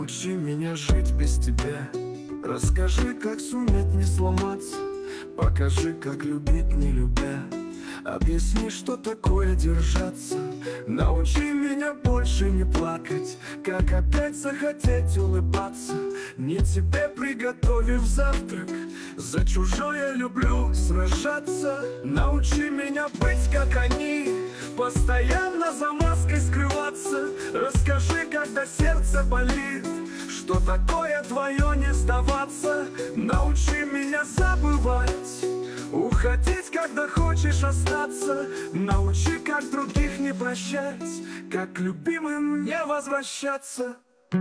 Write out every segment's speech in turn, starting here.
Учи меня жить без тебя. Расскажи, как суметь не сломаться. Покажи, как любить не любя. Объясни, что такое держаться. Научи меня больше не плакать, как опять захотеть улыбаться. Не тебе приготовив завтрак, за чужое люблю сражаться. Научи меня быть, как они, постоянно за маской скрываться. Расскажи, когда сердце болит, что такое твое не сдаваться. Научи меня забывать, уходить, когда хочешь остаться. Научи, как других не прощать, как к любимым не возвращаться.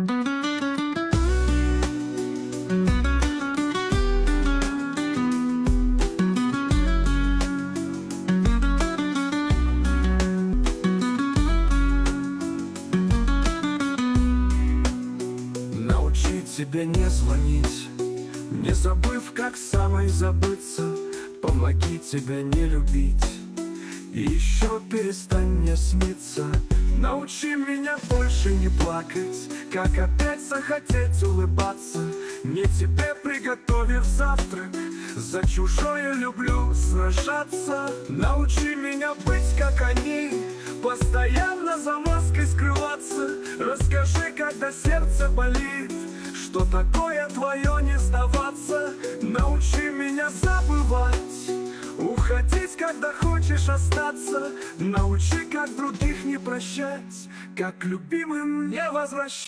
Научи тебя не звонить, не забыв, как самой забыться. Помоги тебя не любить, и еще перестань мне сниться. Научи меня больше не плакать, как опять захотеть улыбаться. Не тебе приготовив завтрак, за чужое люблю сражаться. Научи меня быть, как они, постоянно за маской скрываться. Расскажи, когда сердце болит, что такое твое не сдаваться. Научи меня забывать, уходить, когда хочешь остаться. Научи, как других не прощать, как к любимым не возвращаться.